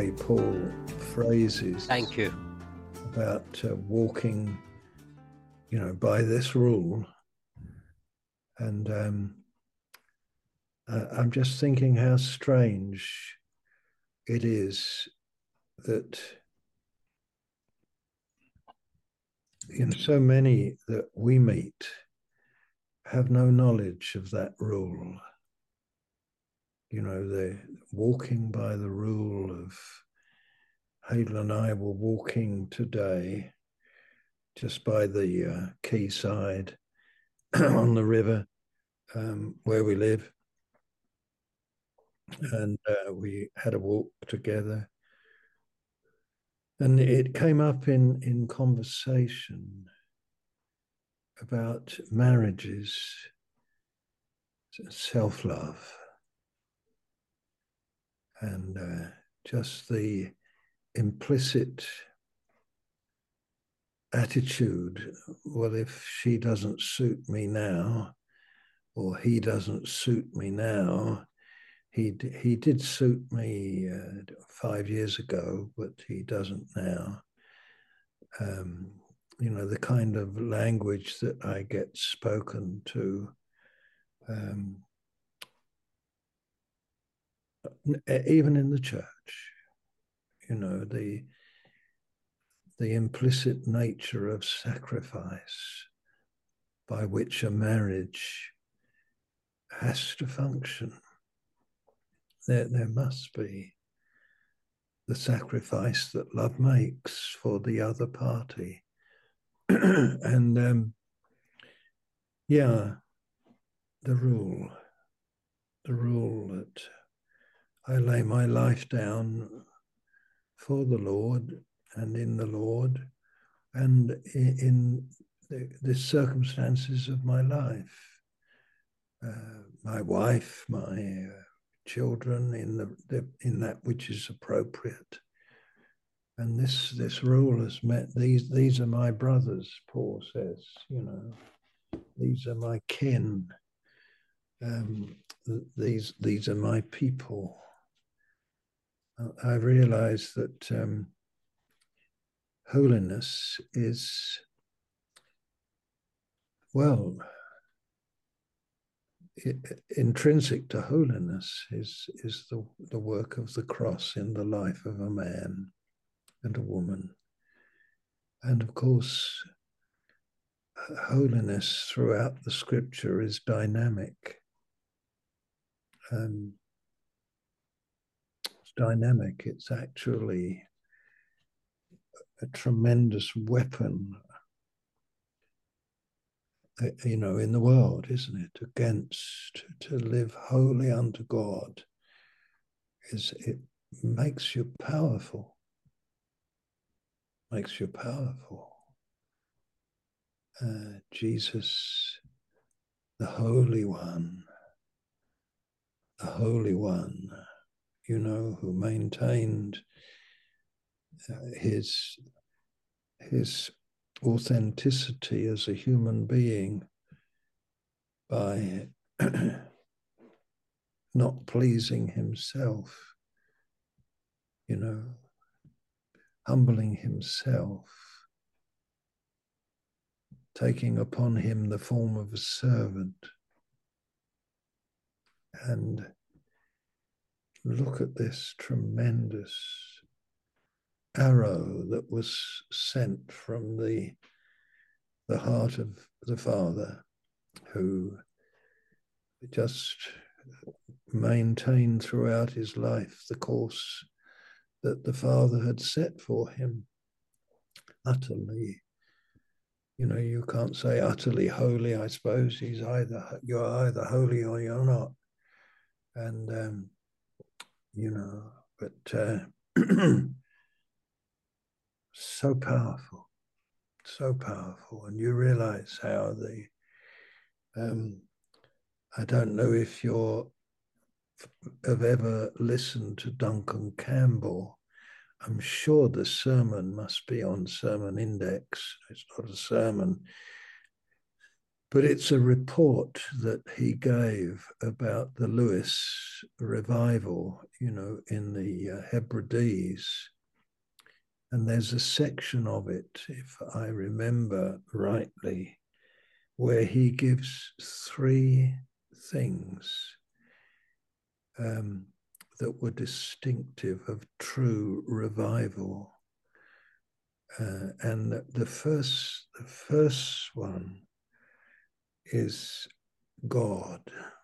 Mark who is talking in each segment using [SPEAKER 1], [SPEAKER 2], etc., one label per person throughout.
[SPEAKER 1] way Paul phrases
[SPEAKER 2] Thank you.
[SPEAKER 1] about walking, by this rule. And I'm just thinking how strange it is that so many that we meet have no knowledge of that rule. They're walking by the rule of, Hadel and I were walking today just by the quayside on the river where we live. And we had a walk together. And it came up in conversation about marriages, self-love, and just the implicit attitude, well, if she doesn't suit me now, or he doesn't suit me now, he did suit me 5 years ago, but he doesn't now. The kind of language that I get spoken to, even in the church, the implicit nature of sacrifice by which a marriage has to function. There must be the sacrifice that love makes for the other party. And the rule that I lay my life down for the Lord and in the Lord and in the circumstances of my life. My wife, my children, in that which is appropriate. And this rule has met, these are my brothers, Paul says, these are my kin. These are my people. I realize that holiness is, intrinsic to holiness is the work of the cross in the life of a man and a woman. And of course, holiness throughout the scripture is dynamic. It's dynamic. It's actually a tremendous weapon, in the world, isn't it? Against, to live holy unto God, it makes you powerful. Makes you powerful. Jesus, the Holy One, who maintained his authenticity as a human being by not pleasing himself, humbling himself, taking upon him the form of a servant. And look at this tremendous arrow that was sent from the heart of the Father, who just maintained throughout his life the course that the Father had set for him. Utterly, you can't say utterly holy, I suppose. You're either holy or you're not. And, but so powerful. And you realize how I don't know if have ever listened to Duncan Campbell. I'm sure the sermon must be on Sermon Index. It's not a sermon. But it's a report that he gave about the Lewis revival, in the Hebrides. And there's a section of it, if I remember rightly, where he gives three things that were distinctive of true revival. And the first one is God,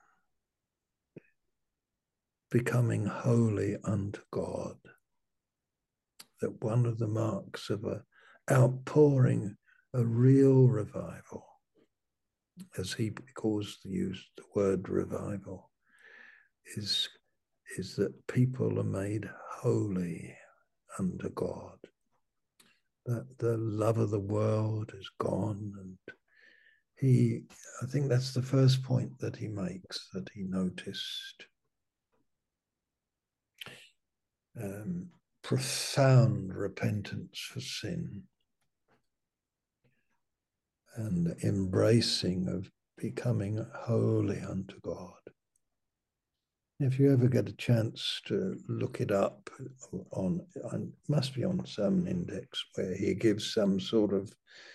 [SPEAKER 1] becoming holy unto God. That one of the marks of an outpouring, a real revival, as he used the word revival, is that people are made holy unto God. That the love of the world is gone, and I think that's the first point that he makes, that he noticed. Profound repentance for sin and embracing of becoming holy unto God. If you ever get a chance to look it up must be on some index where he gives some sort of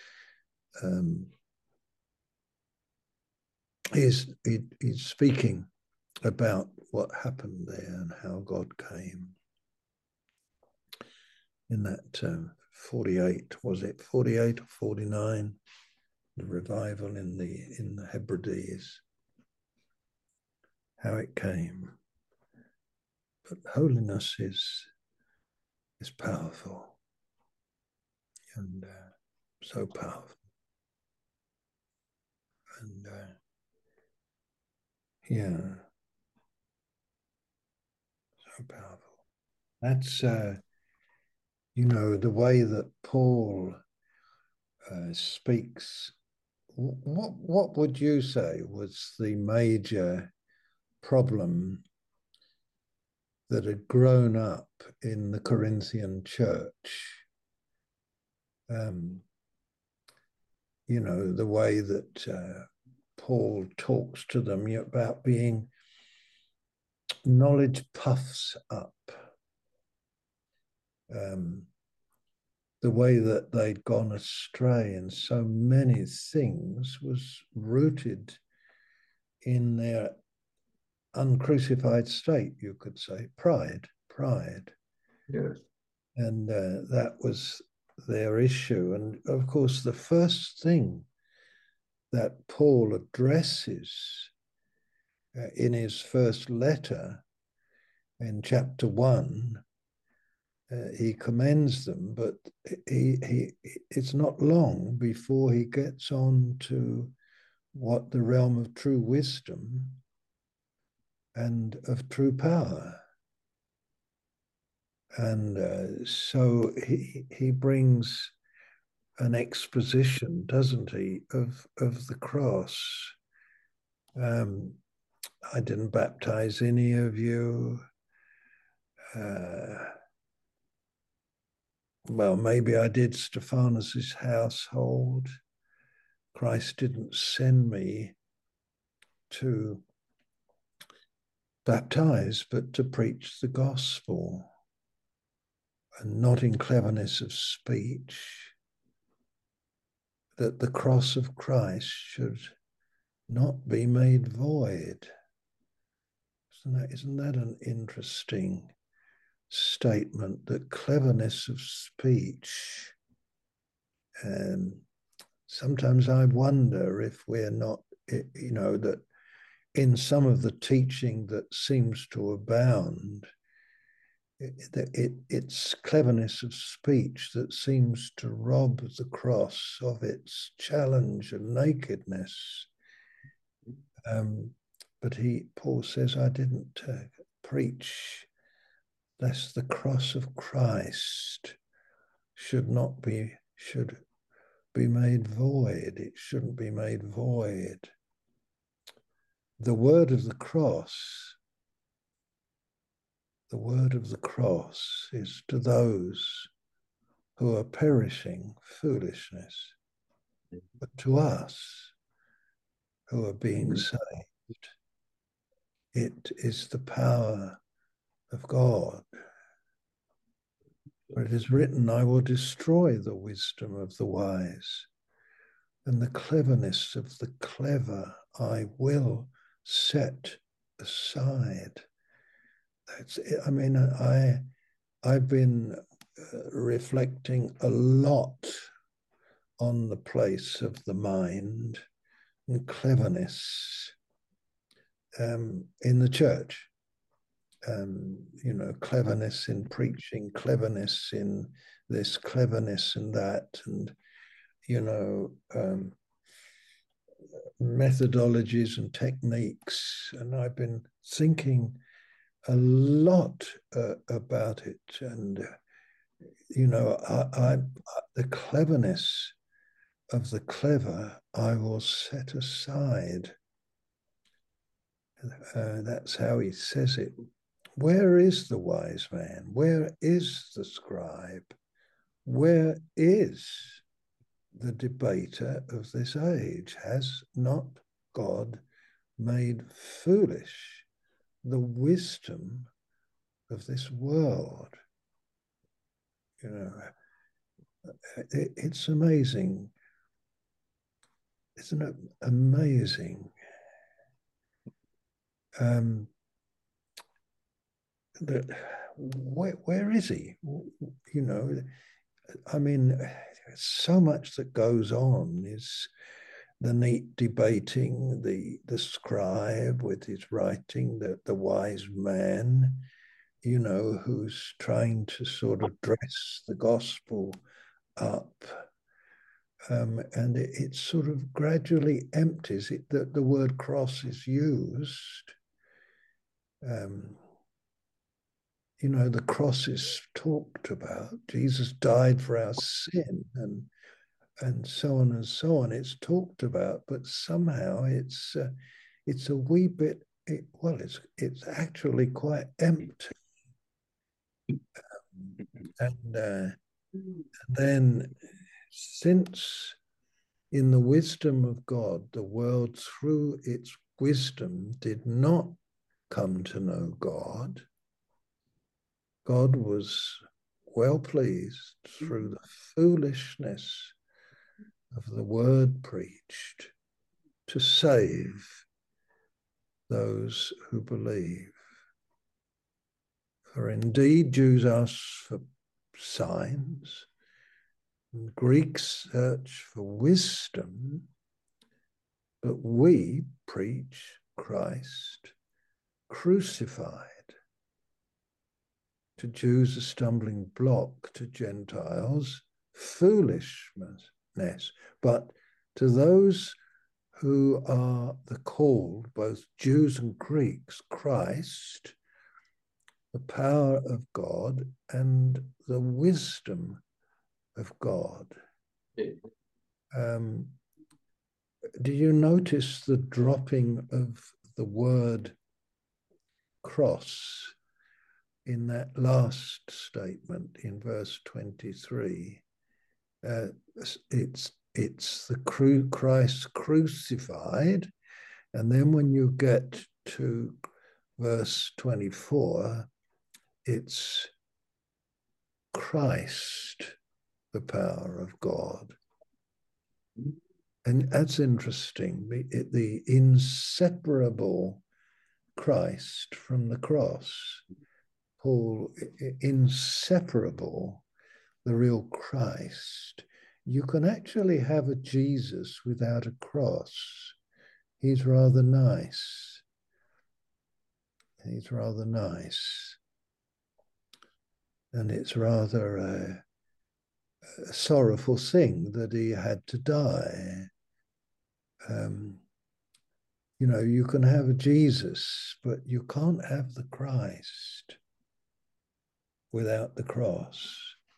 [SPEAKER 1] he's speaking about what happened there and how God came in that 48, was it 48 or 49, the revival in the Hebrides, how it came. But holiness is powerful, and so powerful, and yeah, so powerful. That's the way that Paul speaks. What would you say was the major problem that had grown up in the Corinthian church? The way that Paul talks to them about being knowledge puffs up. The way that they'd gone astray in so many things was rooted in their uncrucified state, you could say, pride.
[SPEAKER 2] Yes.
[SPEAKER 1] And that was their issue. And of course, the first thing that Paul addresses in his first letter in chapter 1, he commends them, but it's not long before he gets on to what the realm of true wisdom and of true power. And so he brings an exposition, doesn't he, of the cross. I didn't baptize any of you. Well, maybe I did Stephanus's household. Christ didn't send me to baptize, but to preach the gospel, and not in cleverness of speech, that the cross of Christ should not be made void. Isn't that an interesting statement, that cleverness of speech? Sometimes I wonder if we're not, that in some of the teaching that seems to abound, it's cleverness of speech that seems to rob the cross of its challenge and nakedness. But Paul says, I didn't preach lest the cross of Christ should be made void. It shouldn't be made void. The word of the cross is to those who are perishing foolishness, but to us who are being saved. It is the power of God. For it is written, I will destroy the wisdom of the wise, and the cleverness of the clever I will set aside. That's it. I mean, I've been reflecting a lot on the place of the mind and cleverness in the church. Cleverness in preaching, cleverness in this, cleverness in that, and methodologies and techniques. And I've been thinking a lot about it, and the cleverness of the clever I will set aside. That's how he says it. Where is the wise man? Where is the scribe? Where is the debater of this age? Has not God made foolish the wisdom of this world? It's amazing. Isn't it amazing? That where is he? I mean, so much that goes on is the neat debating, the scribe with his writing, the wise man, who's trying to sort of dress the gospel up. And it sort of gradually empties it. The word cross is used. The cross is talked about. Jesus died for our sin, and so on and so on. It's talked about, but somehow it's a wee bit. It's actually quite empty. And then, since in the wisdom of God, the world through its wisdom did not come to know God, God was well pleased through the foolishness of the word preached to save those who believe. For indeed, Jews ask for signs, and Greeks search for wisdom, but we preach Christ crucified. To Jews, a stumbling block, to Gentiles, foolishness. But to those who are the called, both Jews and Greeks, Christ, the power of God and the wisdom of God. Do you notice the dropping of the word cross in that last statement in verse 23? It's the Christ crucified, and then when you get to verse 24, it's Christ, the power of God. And that's interesting, the inseparable Christ from the cross. Paul, inseparable, the real Christ. You can actually have a Jesus without a cross. He's rather nice. He's rather nice. And it's rather a sorrowful thing that he had to die. You can have a Jesus, but you can't have the Christ without the cross.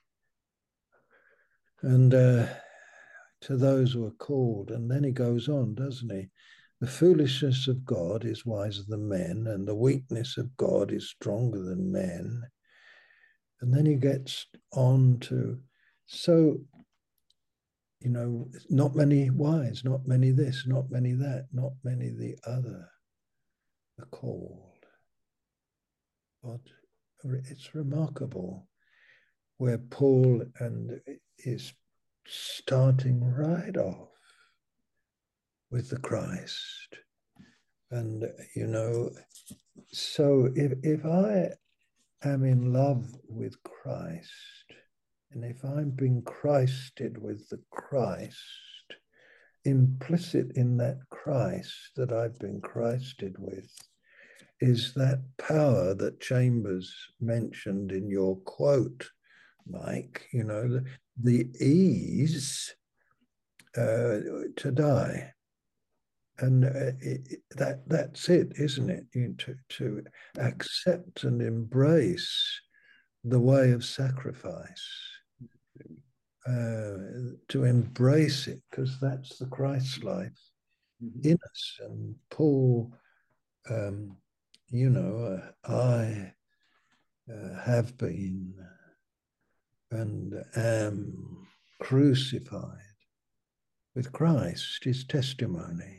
[SPEAKER 1] And to those who are called, and then he goes on, doesn't he? The foolishness of God is wiser than men, and the weakness of God is stronger than men. And then he gets on to, so you know, not many wise, not many this, not many that, not many the other are called. But it's remarkable where Paul and is starting right off with the Christ. And, you know, so if I am in love with Christ, and if I'm being Christed with the Christ, implicit in that Christ that I've been Christed with is that power that Chambers mentioned in your quote, Mike, you know, the ease to die. And that's it, isn't it? To accept and embrace the way of sacrifice, to embrace it, because that's the Christ life in us. And Paul, you know, I have been and am crucified with Christ, his testimony.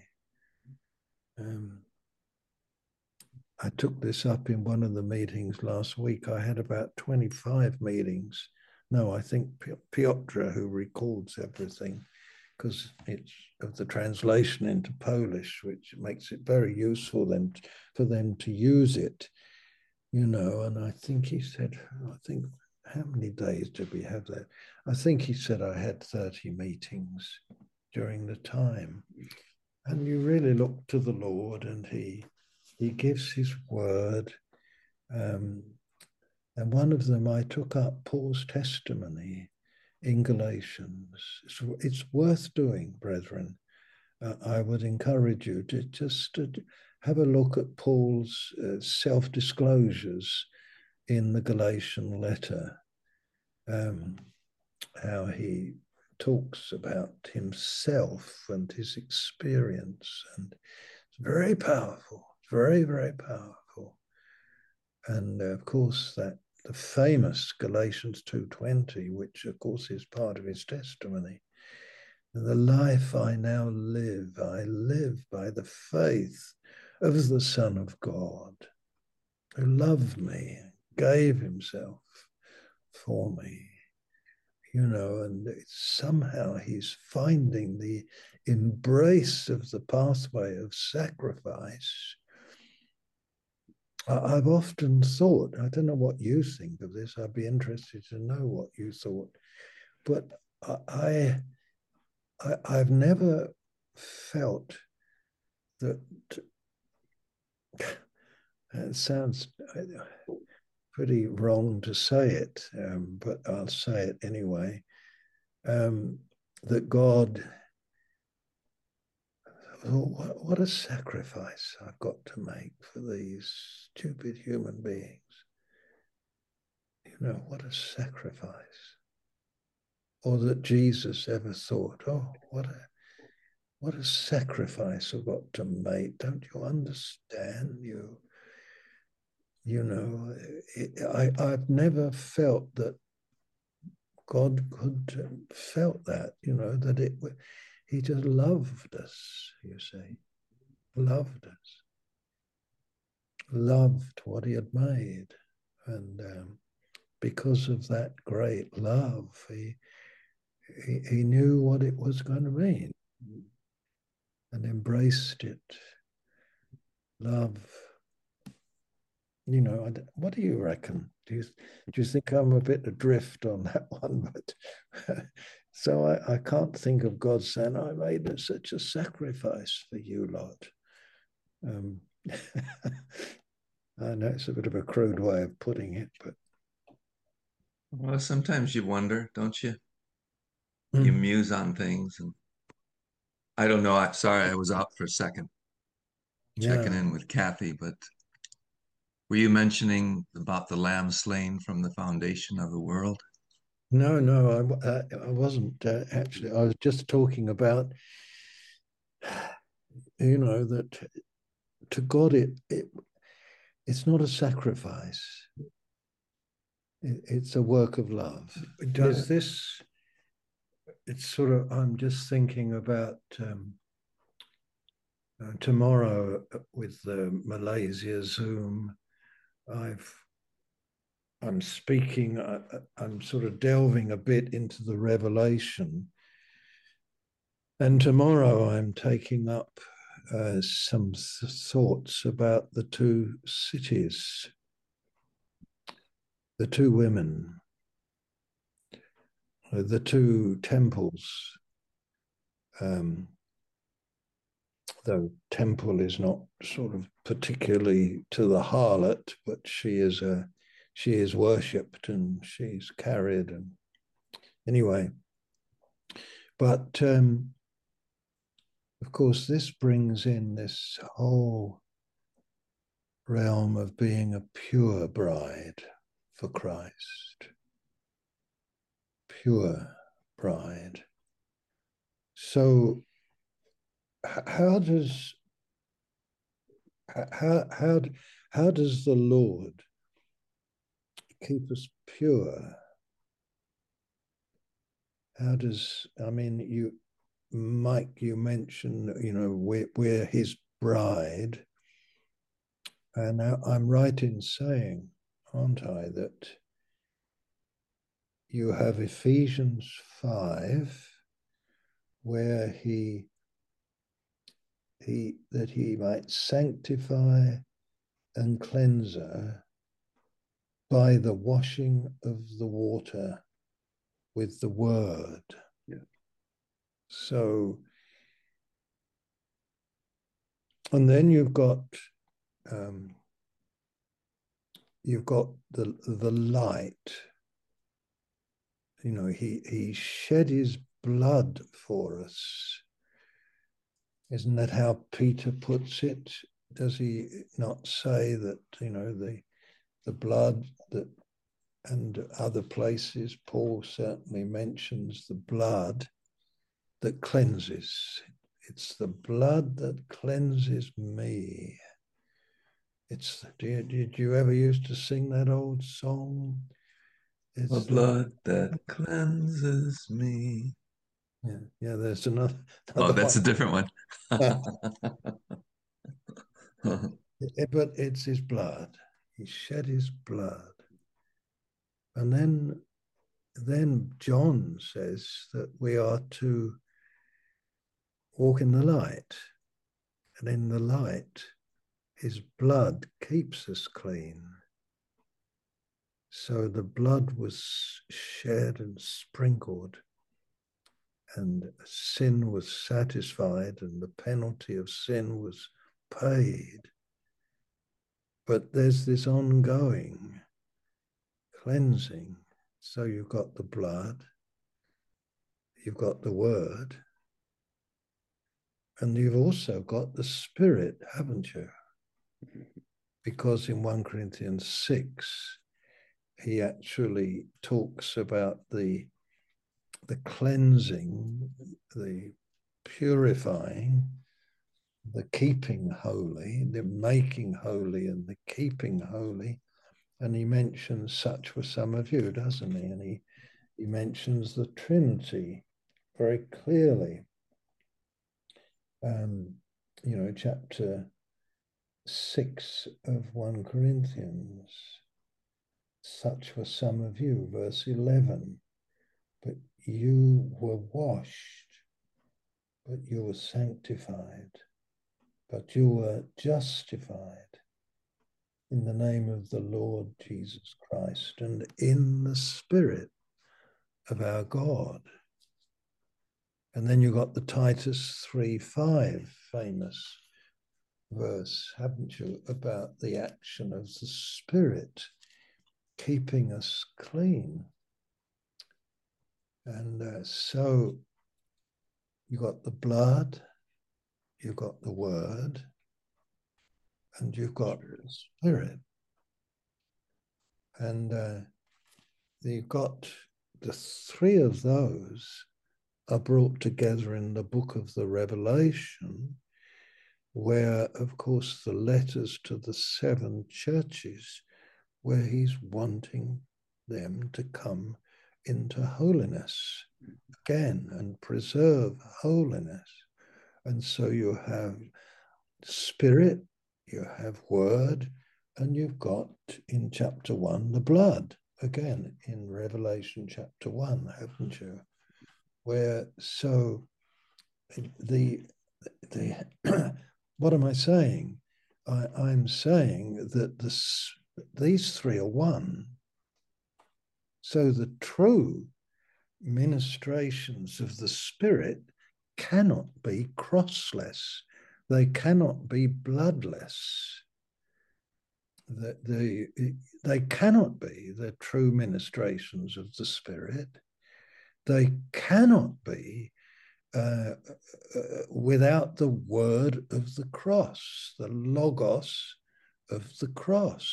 [SPEAKER 1] I took this up in one of the meetings last week. I had about 25 meetings. No, I think Piotr, who records everything, because it's of the translation into Polish, which makes it very useful then for them to use it, you know. And I think he said, how many days did we have that? I think he said I had 30 meetings during the time. And you really look to the Lord, and he gives his word. And one of them, I took up Paul's testimony in Galatians. It's worth doing, brethren. I would encourage you to just have a look at Paul's self-disclosures in the Galatian letter, how he talks about himself and his experience, and it's very powerful, very, very powerful. And of course, that the famous Galatians 2:20, which of course is part of his testimony. The life I now live, I live by the faith of the Son of God, who loved me, gave himself for me. You know, and somehow he's finding the embrace of the pathway of sacrifice. I've often thought, I don't know what you think of this, I'd be interested to know what you thought, but I've never felt that, it sounds pretty wrong to say it, but I'll say it anyway, that God, what a sacrifice I've got to make for these stupid human beings. You know, what a sacrifice. Or that Jesus ever thought, oh, what a sacrifice I've got to make. Don't you understand? You know, I've never felt that God could felt that, you know, that he just loved us, you see, loved us, loved what he had made. And because of that great love, he knew what it was going to mean and embraced it. Love. You know, what do you reckon? Do you think I'm a bit adrift on that one? But so I can't think of God saying, I made such a sacrifice for you lot. I know it's a bit of a crude way of putting it, but.
[SPEAKER 2] Well, sometimes you wonder, don't you? You muse on things, and I don't know. I'm sorry, I was out for a second checking in with Kathy, but were you mentioning about the lamb slain from the foundation of the world?
[SPEAKER 1] No, I wasn't actually. I was just talking about, you know, that to God it's not a sacrifice. It's a work of love. Does this it's sort of, I'm just thinking about tomorrow with the Malaysia Zoom. I'm speaking, I'm sort of delving a bit into the revelation. And tomorrow I'm taking up some thoughts about the two cities, the two women, the two temples. Though temple is not sort of particularly to the harlot, but she is worshipped and she's carried. And anyway, but of course, this brings in this whole realm of being a pure bride for Christ. Pure bride. So how does the Lord keep us pure? How does, I mean, Mike, you mentioned, we're his bride. And I'm right in saying, aren't I, that you have Ephesians 5, where he might sanctify and cleanse her by the washing of the water with the word.
[SPEAKER 2] Yeah.
[SPEAKER 1] So, and then you've got the light. He shed his blood for us. Isn't that how Peter puts it? Does he not say that, the blood that, and other places, Paul certainly mentions the blood that cleanses. It's the blood that cleanses me. Did you ever used to sing that old song?
[SPEAKER 2] It's the blood that cleanses me.
[SPEAKER 1] Yeah, there's another
[SPEAKER 2] Oh, that's
[SPEAKER 1] one.
[SPEAKER 2] a different one.
[SPEAKER 1] But it's his blood. He shed his blood. And then John says that we are to walk in the light. And in the light, his blood keeps us clean. So the blood was shed and sprinkled, and sin was satisfied, and the penalty of sin was paid. But there's this ongoing cleansing. So you've got the blood, you've got the word, and you've also got the Spirit, haven't you? Because in 1 Corinthians 6, he actually talks about the cleansing, the purifying, the keeping holy, the making holy and the keeping holy. And he mentions such were some of you, doesn't he? And he mentions the Trinity very clearly. Chapter 6 of 1 Corinthians. Such were some of you, verse 11. But you were washed, but you were sanctified, but you were justified in the name of the Lord Jesus Christ and in the Spirit of our God. And then you got the Titus 3:5 famous verse, haven't you, about the action of the Spirit keeping us clean. And so you got the blood, you've got the word, and you've got the Spirit. And you've got the three of those are brought together in the book of the Revelation, where, of course, the letters to the 7 churches, where he's wanting them to come into holiness. again and preserve holiness. And so you have spirit, you have word, and you've got in chapter 1 the blood, again in Revelation chapter 1, haven't you? Where so the what am I saying? I'm saying that these three are one. So the true ministrations of the Spirit cannot be crossless. They cannot be bloodless. They cannot be the true ministrations of the Spirit. They cannot be without the word of the cross, the logos of the cross.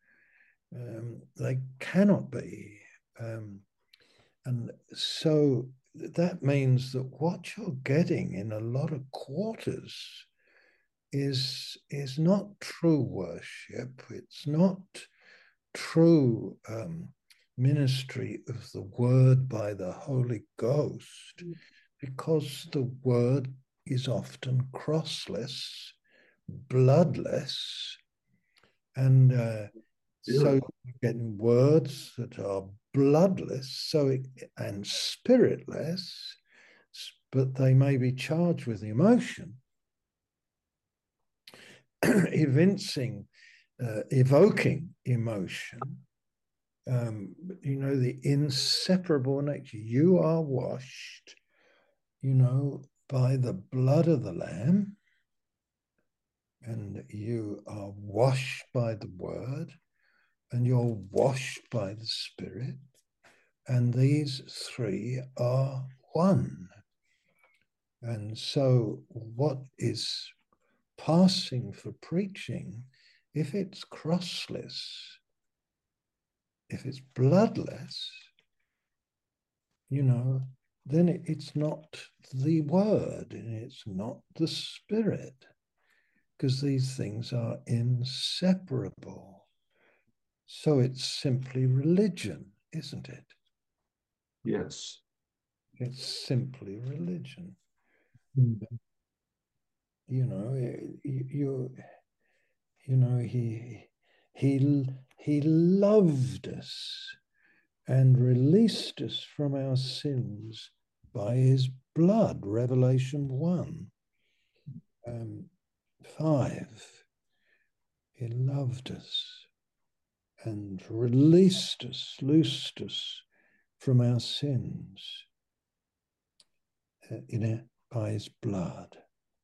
[SPEAKER 1] They cannot be. And so that means that what you're getting in a lot of quarters is not true worship. It's not true ministry of the word by the Holy Ghost, because the word is often crossless, bloodless, and so you're getting words that are bloodless and spiritless, but they may be charged with emotion, evoking emotion. The inseparable nature. You are washed, by the blood of the Lamb, and you are washed by the word, and you're washed by the Spirit, and these three are one. And so what is passing for preaching, if it's crossless, if it's bloodless, then it's not the word and it's not the Spirit, because these things are inseparable. So it's simply religion, isn't it?
[SPEAKER 2] Yes.
[SPEAKER 1] It's simply religion.
[SPEAKER 2] Mm-hmm.
[SPEAKER 1] He loved us and released us from our sins by his blood, Revelation 1. 5. He loved us and released us, loosed us from our sins by his blood,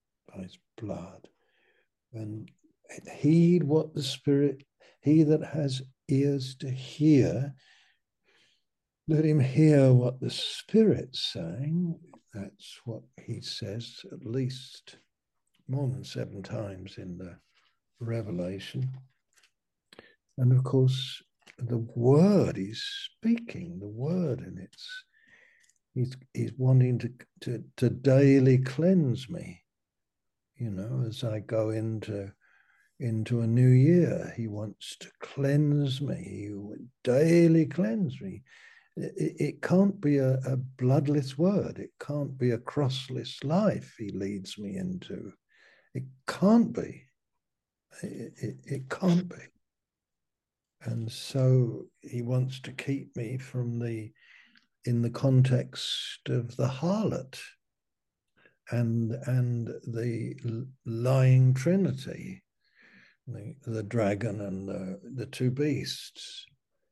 [SPEAKER 1] And heed what the Spirit, he that has ears to hear, let him hear what the Spirit's saying. That's what he says at least more than 7 times in the Revelation. And of course, the word is speaking, the word, and he's wanting to daily cleanse me, as I go into a new year. He wants to cleanse me. He would daily cleanse me. It can't be a bloodless word. It can't be a crossless life he leads me into. It can't be. It can't be. And so he wants to keep me in the context of the harlot and the lying trinity, the dragon and the two beasts,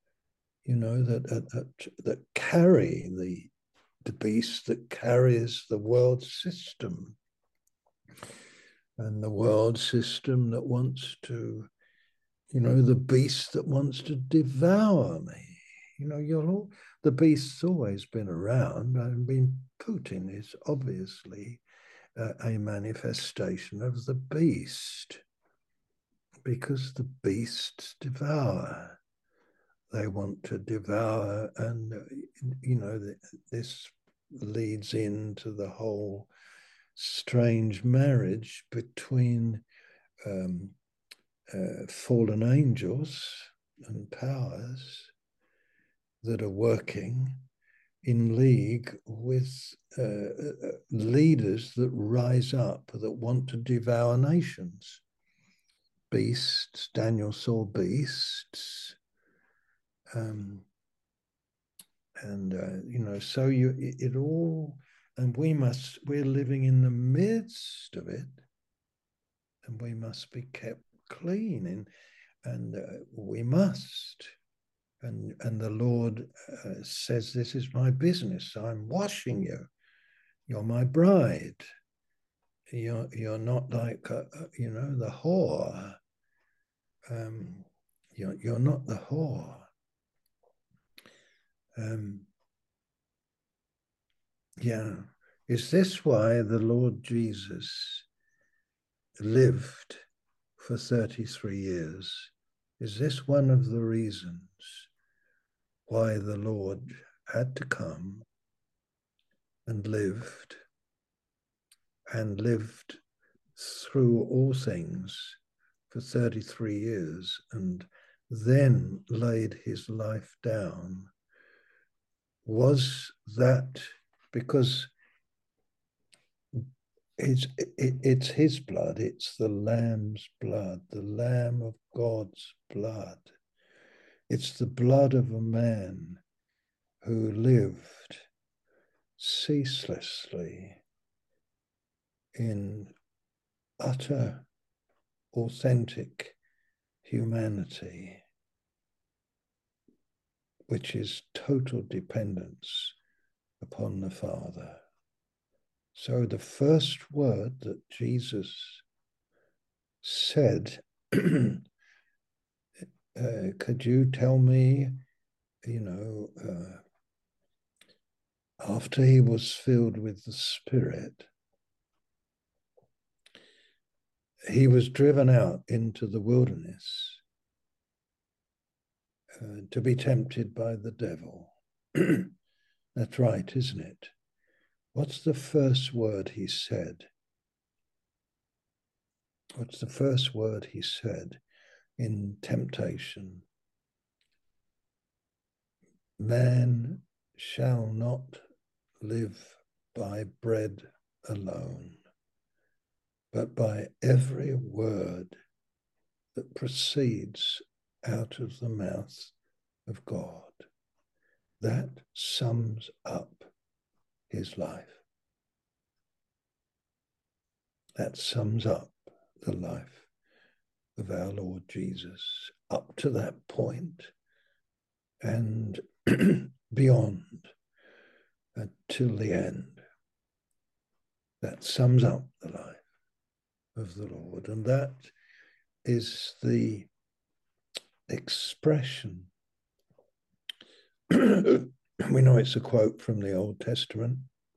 [SPEAKER 1] that carry the beast that carries the world system, and the world system that wants to, the beast that wants to devour me. The beast's always been around. Putin is obviously a manifestation of the beast, because the beasts devour. They want to devour, and this leads into the whole strange marriage between fallen angels and powers that are working in league with leaders that rise up, that want to devour nations. Beasts, Daniel saw beasts. So it all, and we're living in the midst of it, and we must be kept clean, and we must. And the Lord says, this is my business. I'm washing you. You're my bride. You're not like, the whore. You're not the whore. Is this why the Lord Jesus lived for 33 years? Is this one of the reasons why the Lord had to come and lived through all things for 33 years and then laid his life down? Was that because it's his blood, it's the Lamb's blood, the Lamb of God's blood. It's the blood of a man who lived ceaselessly in utter, authentic humanity, which is total dependence upon the Father. So the first word that Jesus said, could you tell me, after he was filled with the Spirit, he was driven out into the wilderness to be tempted by the devil. That's right, isn't it? What's the first word he said? What's the first word he said in temptation? Man shall not live by bread alone, but by every word that proceeds out of the mouth of God. That sums up his life. That sums up the life of our Lord Jesus up to that point and beyond until the end. That sums up the life of the Lord. And that is the expression. We know it's a quote from the Old Testament,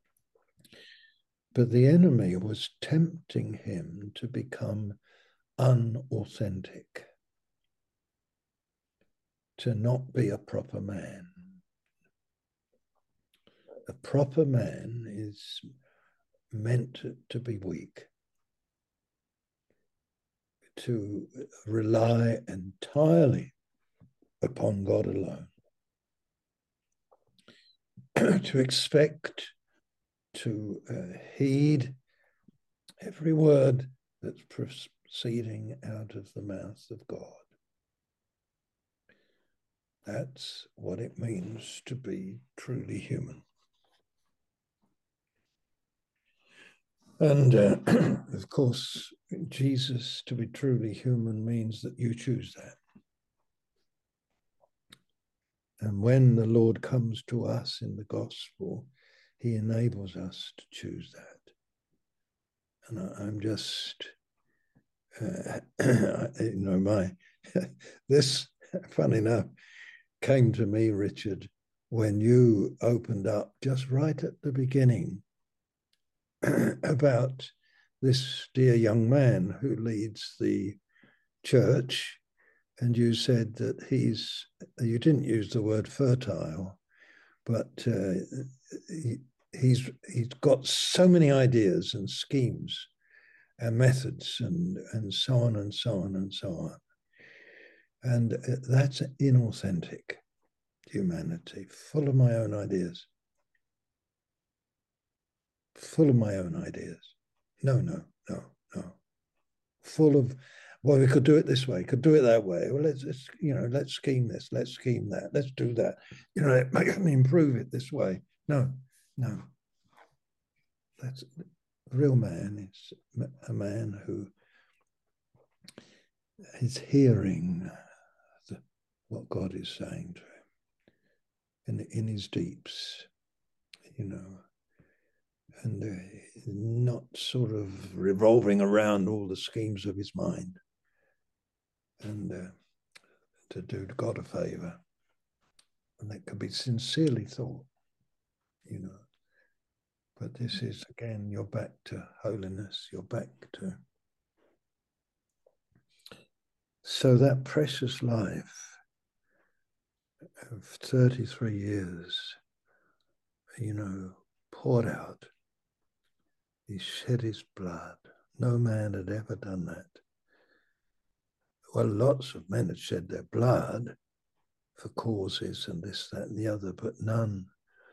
[SPEAKER 1] but the enemy was tempting him to become unauthentic, to not be a proper man. A proper man is meant to be weak, to rely entirely upon God alone, to expect to heed every word that's proceeding out of the mouth of God. That's what it means to be truly human. And of course, Jesus, to be truly human means that you choose that. And when the Lord comes to us in the gospel, he enables us to choose that. And I'm just, this, funny enough, came to me, Richard, when you opened up just right at the beginning about this dear young man who leads the church. And you said that you didn't use the word fertile, but he's got so many ideas and schemes and methods and so on and so on and so on. And that's inauthentic humanity, full of my own ideas. full of my own ideas. No, no, no, no. Full of, well, we could do it this way, could do it that way. Well, let's scheme this, let's scheme that, let's do that. Make me improve it this way. No, no. That's a real man is a man who is hearing what God is saying to him in his deeps, and not sort of revolving around all the schemes of his mind, and to do God a favor. And that could be sincerely thought, But this is, again, you're back to holiness, you're back to. So that precious life of 33 years, poured out. He shed his blood. No man had ever done that. Well, lots of men had shed their blood for causes and this, that, and the other, but none,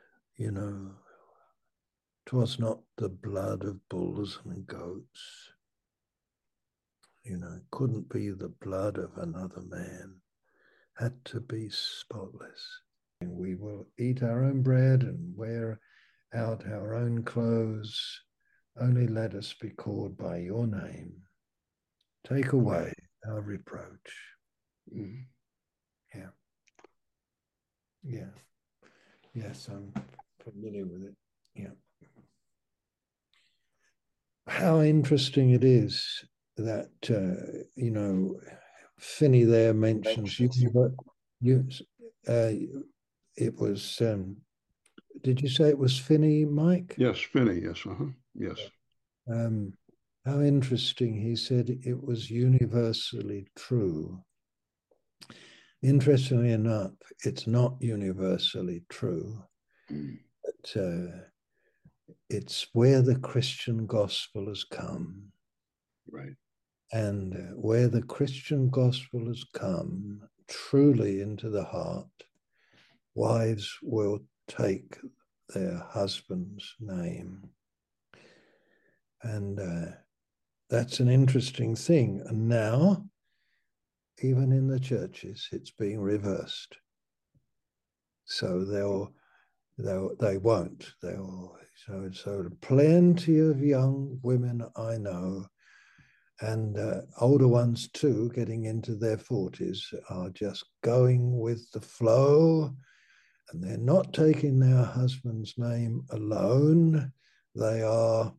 [SPEAKER 1] 'twas not the blood of bulls and goats. It couldn't be the blood of another man. Had to be spotless. And we will eat our own bread and wear out our own clothes. Only let us be called by your name. Take away our reproach. Mm. Yeah. Yeah. Yes, I'm familiar with it. Yeah. How interesting it is that, Finney there mentions it was, did you say it was Finney, Mike?
[SPEAKER 3] Yes, Finney, yes, yes.
[SPEAKER 1] How interesting, he said it was universally true. Interestingly enough, it's not universally true, but it's where the Christian gospel has come.
[SPEAKER 3] Right.
[SPEAKER 1] And where the Christian gospel has come truly into the heart, wives will take their husband's name. And that's an interesting thing. And now, even in the churches, it's being reversed. So they won't. So plenty of young women I know, and older ones too, getting into their 40s, are just going with the flow, and they're not taking their husband's name alone. They are,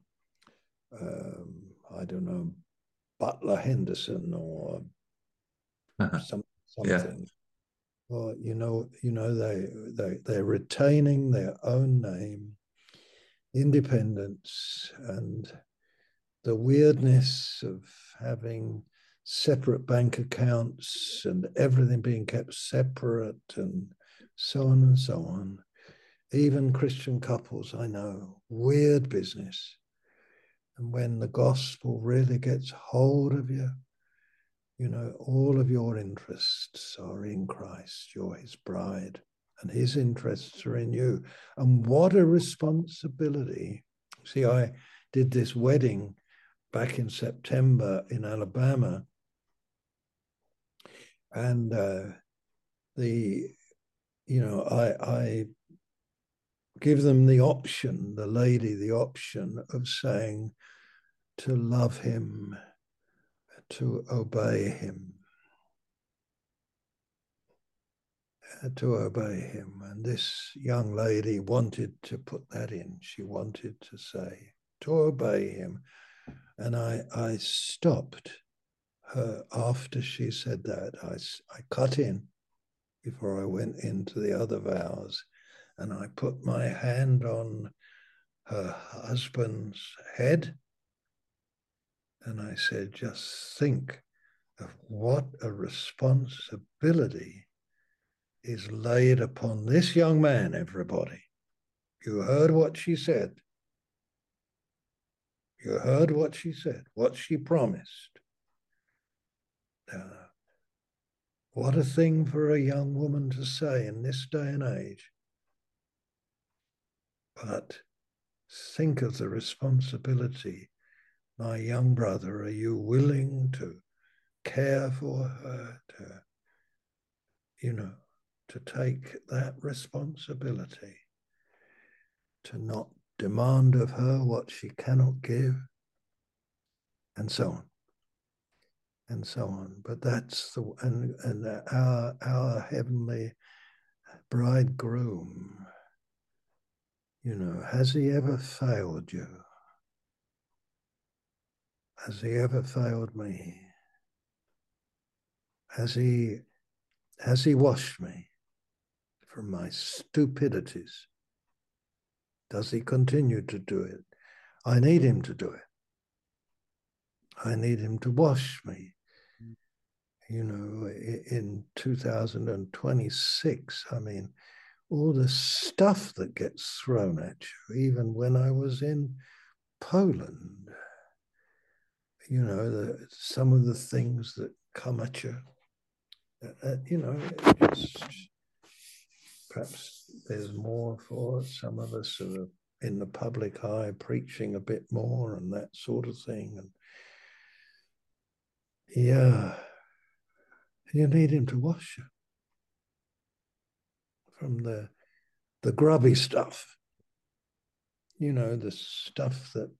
[SPEAKER 1] I don't know, Butler Henderson or something. Yeah. Or they're retaining their own name, independence, and the weirdness of having separate bank accounts and everything being kept separate and so on and so on. Even Christian couples, I know, weird business. And when the gospel really gets hold of you, all of your interests are in Christ. You're his bride, and his interests are in you. And what a responsibility. See, I did this wedding back in September in Alabama, and I give them the option, the lady the option of saying to love him, to obey him, to obey him. And this young lady wanted to put that in. She wanted to say to obey him. And I stopped her after she said that. I cut in before I went into the other vows, and I put my hand on her husband's head, and I said, just think of what a responsibility is laid upon this young man, everybody. You heard what she said. You heard what she said, what she promised. What a thing for a young woman to say in this day and age. But think of the responsibility. My young brother, are you willing to care for her, to take that responsibility, to not demand of her what she cannot give, and so on, and so on. But that's and our heavenly bridegroom, has he ever failed you? Has he ever failed me? Has he washed me from my stupidities? Does he continue to do it? I need him to do it. I need him to wash me. In 2026, I mean, all the stuff that gets thrown at you, even when I was in Poland, some of the things that come at you, just perhaps there's more for some of us who are in the public eye preaching a bit more and that sort of thing. And yeah, you need him to wash you from the grubby stuff, the stuff that,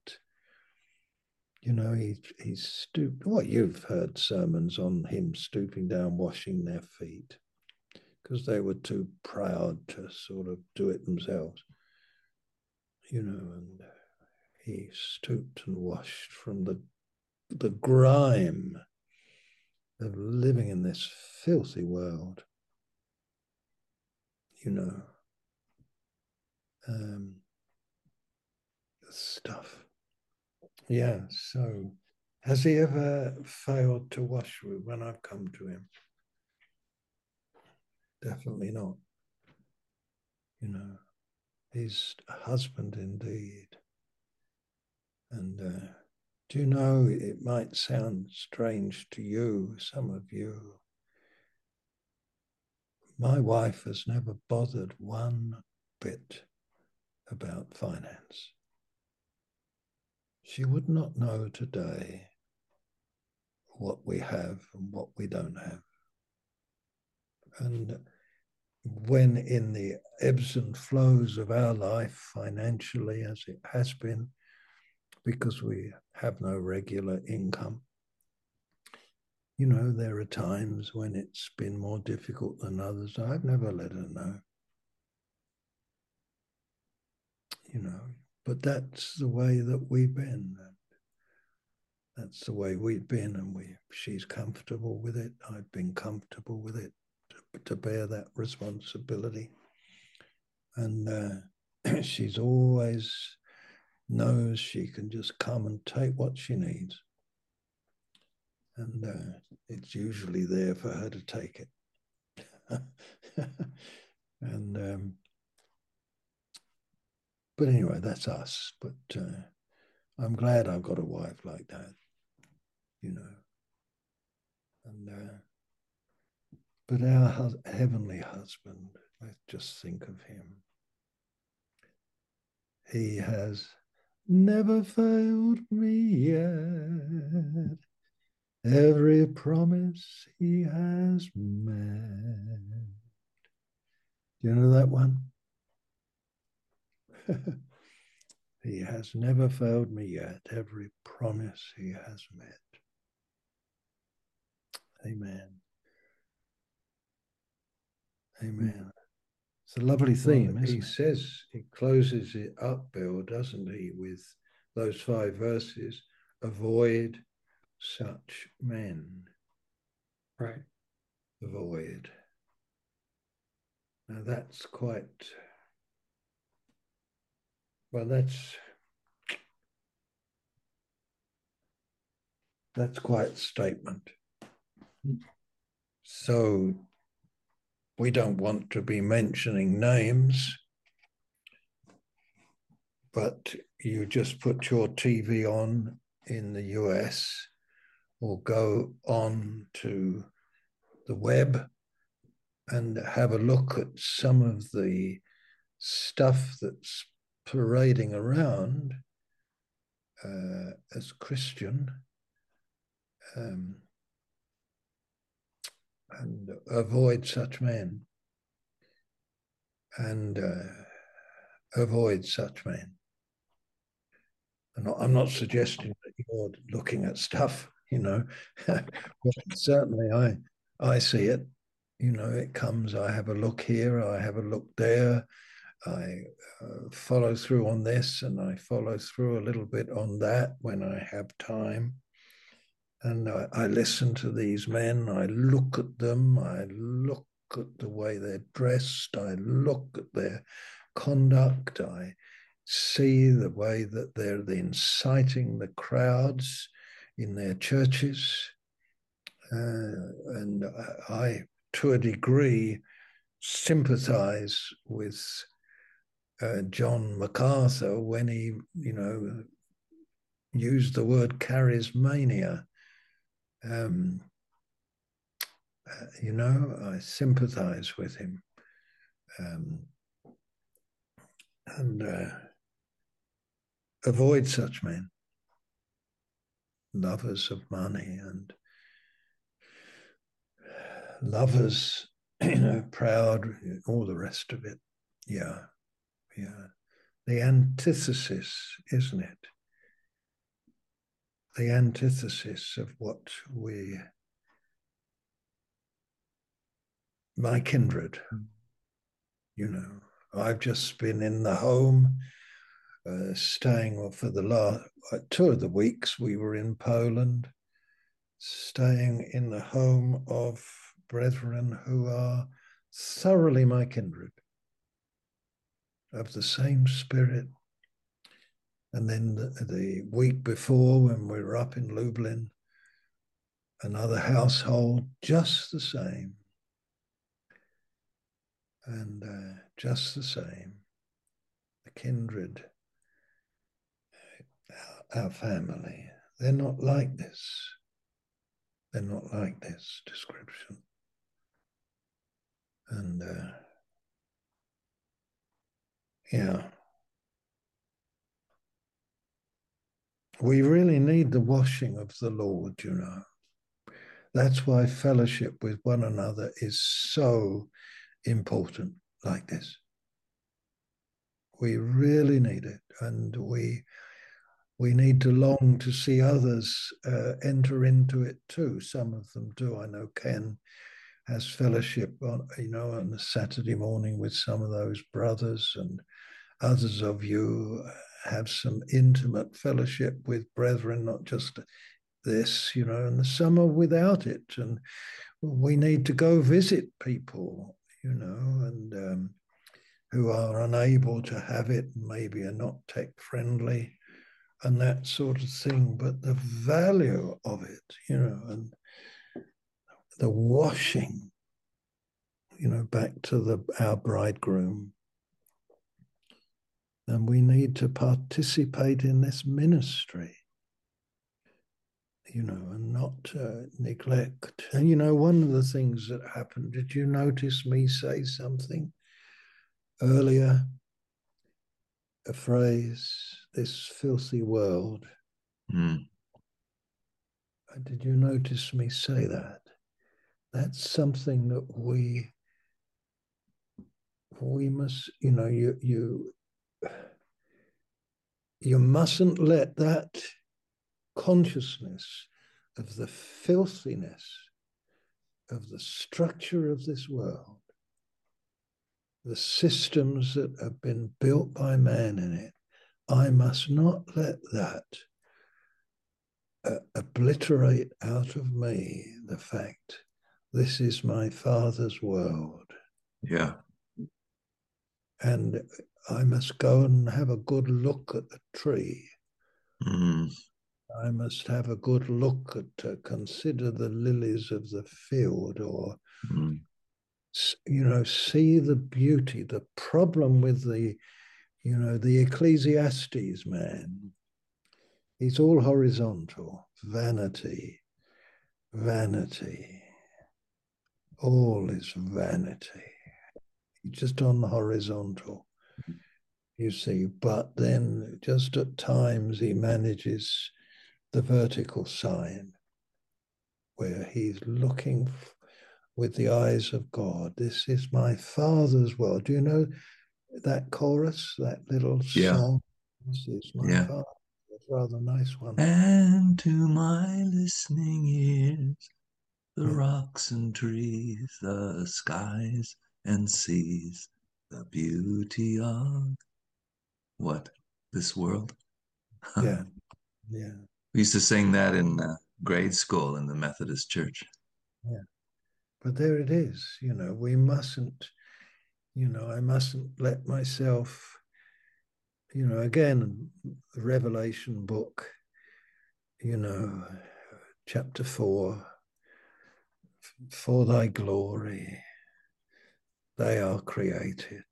[SPEAKER 1] he's stooped. Well, you've heard sermons on him stooping down, washing their feet, because they were too proud to sort of do it themselves, and he stooped and washed from the grime of living in this filthy world, stuff. Yeah, so has he ever failed to wash me when I've come to him? Definitely not. He's a husband indeed. And do you know, it might sound strange to you, some of you. My wife has never bothered one bit about finance. She would not know today what we have and what we don't have. And when in the ebbs and flows of our life financially, as it has been, because we have no regular income, there are times when it's been more difficult than others. I've never let her know. But that's the way that we've been. That's the way we've been, and she's comfortable with it. I've been comfortable with it, to bear that responsibility. And she's always knows she can just come and take what she needs. And it's usually there for her to take it. And but anyway, that's us. But I'm glad I've got a wife like that, And but our heavenly husband, let's just think of him. He has never failed me yet. Every promise he has made. Do you know that one? He has never failed me yet. Every promise he has met. Amen. Amen. It's a lovely theme. Well, he says, he closes it up, Bill, doesn't he, with those 5 verses, avoid such men.
[SPEAKER 4] Right.
[SPEAKER 1] Avoid. Now that's quite, well, that's quite a statement. So we don't want to be mentioning names, but you just put your TV on in the US or go on to the web and have a look at some of the stuff that's parading around as Christian, and avoid such men, and avoid such men. I'm not suggesting that you're looking at stuff, but certainly I see it. It comes, I have a look here, I have a look there, I follow through on this, and I follow through a little bit on that when I have time. And I listen to these men, I look at them, I look at the way they're dressed, I look at their conduct, I see the way that they're inciting the crowds in their churches. And I, to a degree, sympathize with John MacArthur when he, used the word charismania. I sympathize with him. And avoid such men, lovers of money and lovers, proud, all the rest of it. Yeah. The antithesis, isn't it? The antithesis of what my kindred, I've just been in the home, staying for the last 2 of the weeks we were in Poland, staying in the home of brethren who are thoroughly my kindred, of the same spirit. And then the week before, when we were up in Lublin, another household, just the same. And just the same, the kindred, our family, they're not like this. They're not like this description. And we really need the washing of the Lord, That's why fellowship with one another is so important like this. We really need it, and we need to long to see others enter into it too. Some of them do. I know Ken has fellowship on a Saturday morning with some of those brothers, and others of you have some intimate fellowship with brethren, not just this, and the summer without it. And we need to go visit people, and who are unable to have it, maybe are not tech friendly and that sort of thing. But the value of it, and the washing, back to our bridegroom. And we need to participate in this ministry, and not neglect. And, one of the things that happened, did you notice me say something earlier? A phrase, this filthy world. Did you notice me say that? That's something that we must, you mustn't let that consciousness of the filthiness of the structure of this world, the systems that have been built by man in it, I must not let that obliterate out of me the fact this is my Father's world.
[SPEAKER 2] Yeah.
[SPEAKER 1] And I must go and have a good look at the tree. I must have a good look at, consider the lilies of the field, or, see the beauty. The problem with the Ecclesiastes man, he's all horizontal, vanity, all is vanity. He's just on the horizontal. you see, but then just at times he manages the vertical sign where he's looking with the eyes of God. This is my Father's world. Do you know that chorus, that little song? This is my Father. It's a rather nice one.
[SPEAKER 2] And to my listening ears, the rocks and trees, the skies and seas, the beauty of what? This world?
[SPEAKER 1] Yeah.
[SPEAKER 2] We used to sing that in grade school in the Methodist Church.
[SPEAKER 1] Yeah. But there it is. We mustn't, I mustn't let myself, again, the Revelation book, chapter 4, for thy glory, they are created,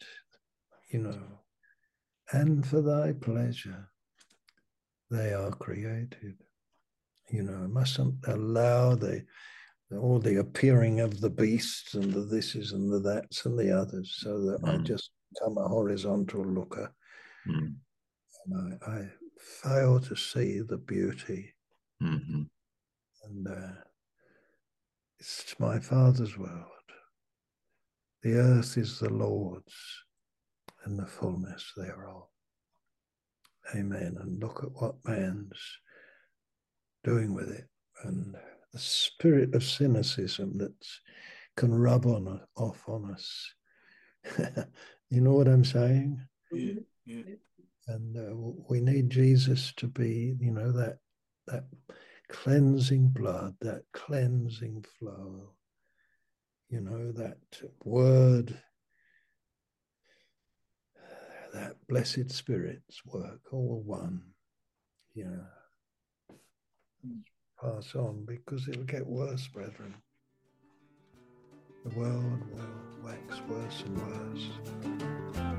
[SPEAKER 1] and for thy pleasure, they are created. I mustn't allow all the appearing of the beasts and the thises and the that's and the others, so that I just become a horizontal looker. And I fail to see the beauty. And it's my Father's world. The earth is the Lord's and the fullness thereof. Amen. And look at what man's doing with it. And the spirit of cynicism that can rub off on us. You know what I'm saying?
[SPEAKER 2] Yeah.
[SPEAKER 1] And we need Jesus to be, that cleansing blood, that cleansing flow, that word, that blessed Spirit's work, all one. Pass on, because it'll get worse, brethren. The world will wax worse and worse.